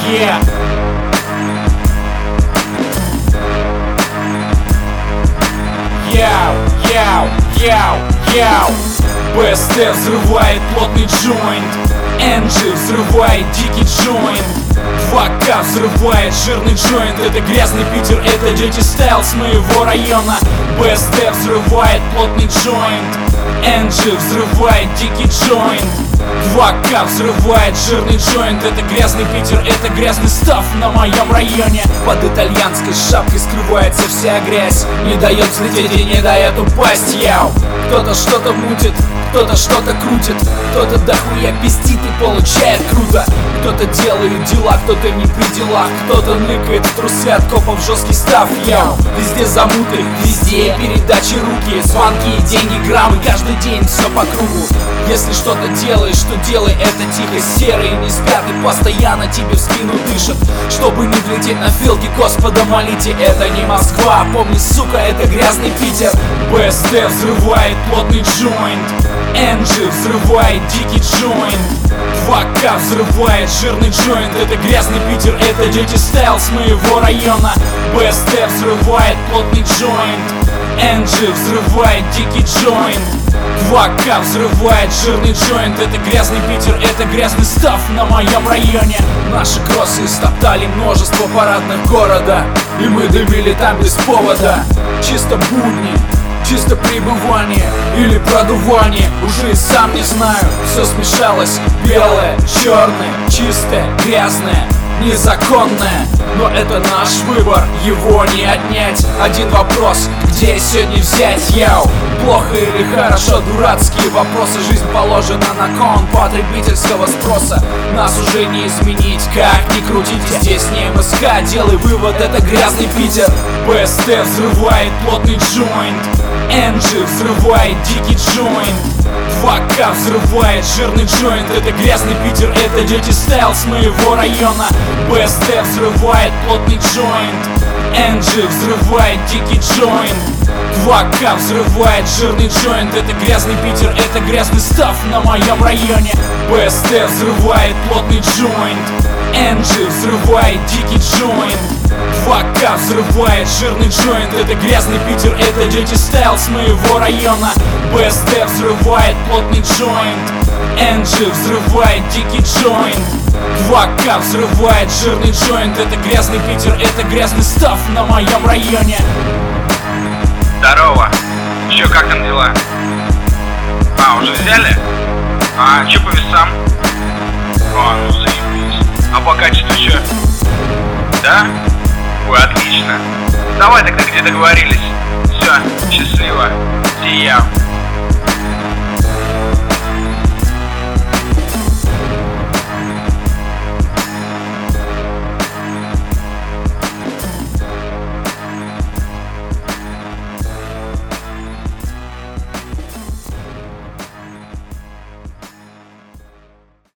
Yeah. Яу. БСТ взрывает плотный джойнт, Энджи взрывает дикий джойнт, 2К взрывает жирный джойнт. Это грязный Питер, это Dirty Style с моего района. БСТ взрывает плотный джойнт, Энджи взрывает дикий джойнт, 2К взрывает жирный джойнт. Это грязный Питер, это грязный став на моем районе. Под итальянской шапкой скрывается вся грязь, не дает взлететь и не дает упасть. Яу. Кто-то что-то мутит, кто-то что-то крутит, кто-то дохуя пиздит и получает круто. Кто-то делает дела, кто-то не при делах, кто-то ныкает в трусы от копов жесткий став. Яу. Везде замуты, везде передачи руки, звонки, деньги, граммы, каждый день все по кругу. Если что-то делаешь, то делай это тихо. Серые не спят и постоянно тебе в спину дышат. Чтобы не влететь на филки, Господа молите. Это не Москва, помни, сука, это грязный Питер. БСТ взрывает плотный джойнт, Энджи взрывает дикий джойнт, 2К взрывает жирный джойнт. Это грязный Питер, это Dirty Style с моего района. БСТ взрывает плотный джойнт, Энджи взрывает дикий джойнт, 2К взрывает жирный джойнт. Это грязный Питер, это грязный став на моем районе. Наши кроссы истоптали множество парадных города, и мы дымили там без повода. Чисто будни, чисто пребывание или продувание, уже и сам не знаю. Все смешалось, белое, черное, чистое, грязное, незаконное. Но это наш выбор, его не отнять. Один вопрос, где сегодня взять? Яу. Плохо или хорошо, дурацкие вопросы. Жизнь положена на кон потребительского спроса. Нас уже не изменить, как ни крутите. Здесь не МСК, делай вывод, это грязный Питер. БСТ взрывает плотный джойнт, Энджи взрывает дикий джойнт, 2К взрывает жирный джойнт. Это грязный Питер, это Dirty Style с моего района. БСТ взрывает плотный джойнт, Энджи взрывает дикий джойнт, 2К взрывает жирный джойнт. Это грязный Питер, это грязный став на моем районе. БСТ взрывает плотный джойнт, Энджи взрывает дикий джойнт, 2К взрывает жирный джойнт. Это грязный Питер, это Dirty Style с моего района. БСТ взрывает плотный джойнт, Энджи взрывает дикий джойнт, 2К взрывает жирный джойнт. Это грязный Питер, это грязный став на моем районе. Здорово. Чё, как там дела? Уже взяли? Чё по весам? Ну заебись. А по качеству чё? Да? Ой, отлично. Давай тогда, где договорились. Все, счастливо. Сиям.